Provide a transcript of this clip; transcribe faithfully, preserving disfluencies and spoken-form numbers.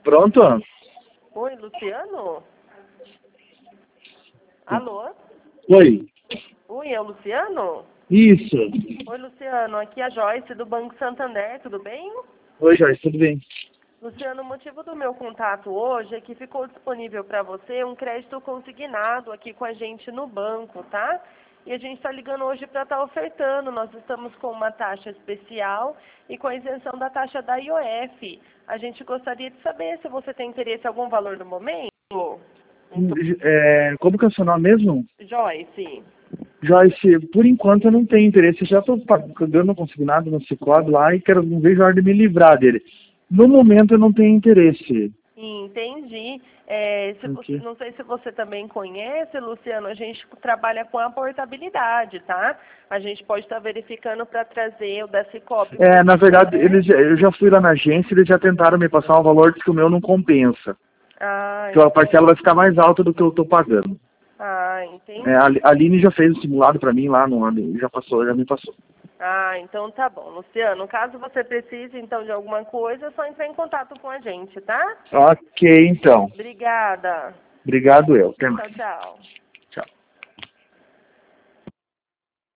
Pronto? Oi, Luciano? Alô? Oi. Oi, é o Luciano? Isso. Oi, Luciano, aqui é a Joyce do Banco Santander, tudo bem? Oi, Joyce, tudo bem? Luciano, o motivo do meu contato hoje é que ficou disponível para você um crédito consignado aqui com a gente no banco, tá? E a gente está ligando hoje para estar ofertando. Nós estamos com uma taxa especial e com a isenção da taxa da I O F. A gente gostaria de saber se você tem interesse em algum valor no momento. É, como que é o seu nome mesmo? Joyce. Joyce, por enquanto eu não tenho interesse. Eu já estou pagando consignado no Sicoob lá e quero, não vejo a hora de me livrar dele. No momento eu não tenho interesse. Entendi. É, se você, Okay. não sei se você também conhece, Luciano, a gente trabalha com a portabilidade, tá? A gente pode estar verificando para trazer o da Sicoob. É, na verdade, eles, eu já fui lá na agência e eles já tentaram me passar um valor que o meu não compensa. Ah, Que a parcela vai ficar mais alta do que eu estou pagando. ah, É, entendi. a Aline já fez o simulado para mim lá, no, já passou, já me passou. Ah, então tá bom. Luciano, caso você precise então de alguma coisa, é só entrar em contato com a gente, tá? Ok, então. Obrigada. Obrigado eu. Até mais. Tchau, tchau.